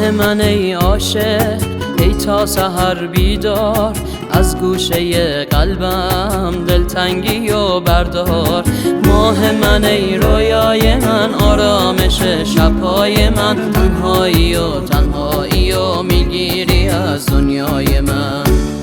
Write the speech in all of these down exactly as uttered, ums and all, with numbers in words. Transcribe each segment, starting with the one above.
ماه من ای عاشق، ای تا سحر بیدار، از گوشه قلبم دلتنگی و بردار. ماه من ای رویای من، آرامش شبهای من، تنهایی و تنهایی و میگیری از دنیای من.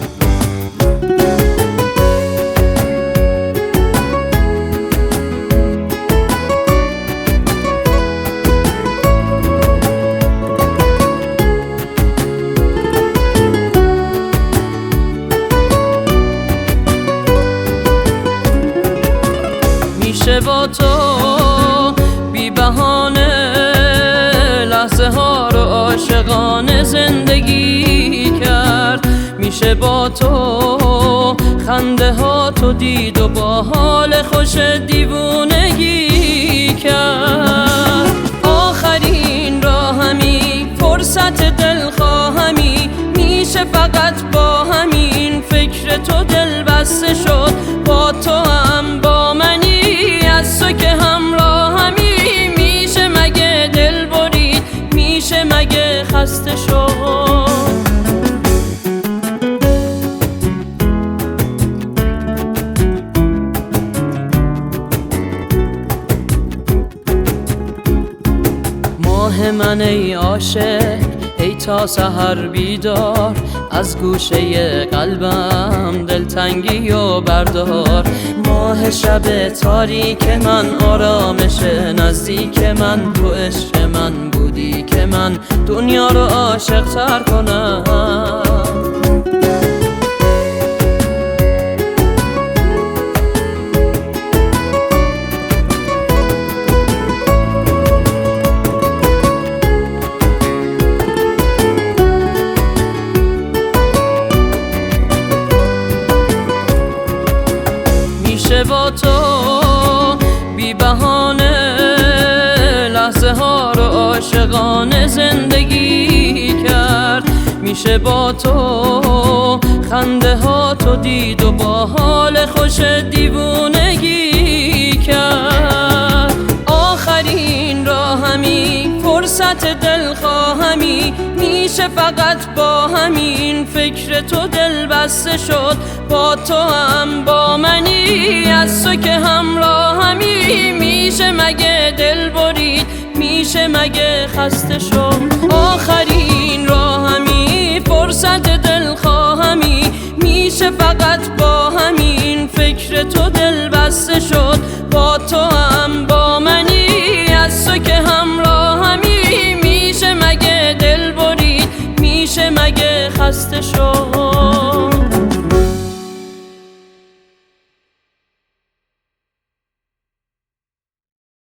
میشه با تو بی بهانه لحظه ها رو عاشقانه زندگی کرد. میشه با تو خنده ها تو دید و با حال خوش دیوونگی کرد. آخرین راهمی، فرصت دلخواهمی، میشه فقط با همین فکر تو دل بسته شد. با تو هم با منی، از تو که همراهمی، میشه مگه دل برید، میشه مگه خسته شد. ماه من ای عاشق، ای تا سحر بیدار، از گوشه قلبم دلتنگی و بردار. ماه شب تاریک من، آرامش نزدیک من، تو عشق من بودی که من دنیا رو عاشق تر کنم. میشه با تو بی بهانه لحظه ها رو عاشقانه زندگی کرد. میشه با تو خنده ها تو دید و با حال خوش دیوونگی کرد. آخرین راهمی، فرصت دلخواهمی، میشه فقط با همین فکر تو دل بسته شد. با تو هم با منی، از تو که همراهمی، میشه مگه دل برید، میشه مگه خسته شد. آخرین راهمی، فرصت دلخواهمی، میشه فقط با همین فکر تو دل بسته شد. با تو